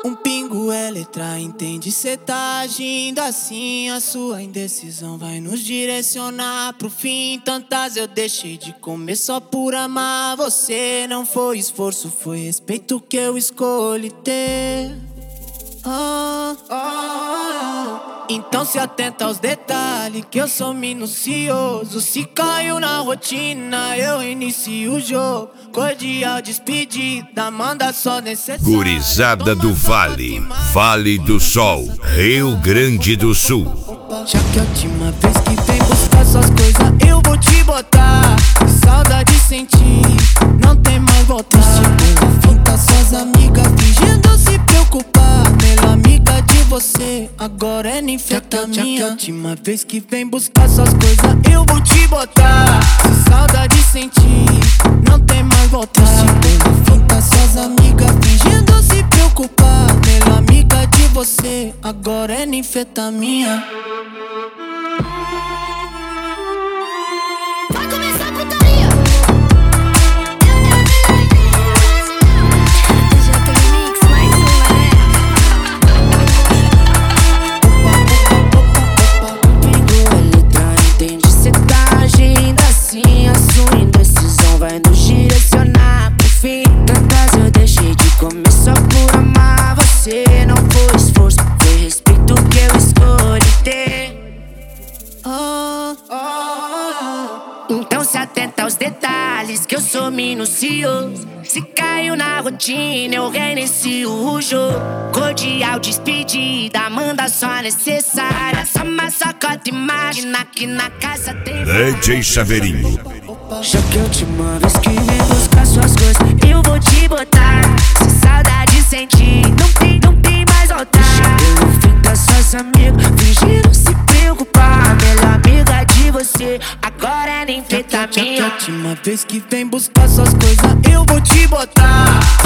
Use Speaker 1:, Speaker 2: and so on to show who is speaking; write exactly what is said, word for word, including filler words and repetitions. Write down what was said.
Speaker 1: Um pingo é letra, entende? Cê tá agindo assim, a sua indecisão vai nos direcionar pro fim. Tantas eu deixei de comer só por amar você. Não foi esforço, foi respeito que eu escolhi ter. Ah, ah, ah. Então se atenta aos detalhes, que eu sou minucioso. Se caiu na rotina, eu inicio o jogo. Cordial despedida, manda só necessário.
Speaker 2: Gurizada do Vale, Vale do Sol, Rio Grande do Sul.
Speaker 1: Já que a última vez que vem buscar suas coisas, eu vou te botar. Que saudade sentir, não tem mais volta. Pela finta, suas amigas fingindo se preocupar. Melhor amiga de você, agora é ninfeta minha. Já que a última vez que vem buscar suas coisas, eu vou te botar. Se saudade sentir, não tem mais volta. Pela finta, suas amigas fingindo se preocupar. Melhor amiga de você, agora é ninfeta minha.
Speaker 3: Vai começar a putaria. Já tem mix, mais um, né?
Speaker 4: Pingo é letra, entende? Cê tá agindo assim, a sua indecisão vai nos direcionar pro fim. Tantas eu deixei de comer só por amar você. Não foi esforço, foi respeito que eu escolhi ter.
Speaker 1: Ah, ah, ah.
Speaker 4: Então se atenta aos detalhes, que eu sou minucioso. Se caiu na rotina, eu reinicio o jogo. Cordial despedida, manda só necessária. Só uma sacota, imagina que na casa tem
Speaker 2: D J Chaveirinho.
Speaker 4: Já que a última vez que vem buscar suas coisas, eu vou te botar. Se saudade sentir, não tem, não tem mais volta. Pelo fim das suas amigas, fingiram se preocupar. Melhor amiga de você, agora é nem feita minha.
Speaker 1: Já que a última vez que vem buscar suas coisas, eu vou te botar.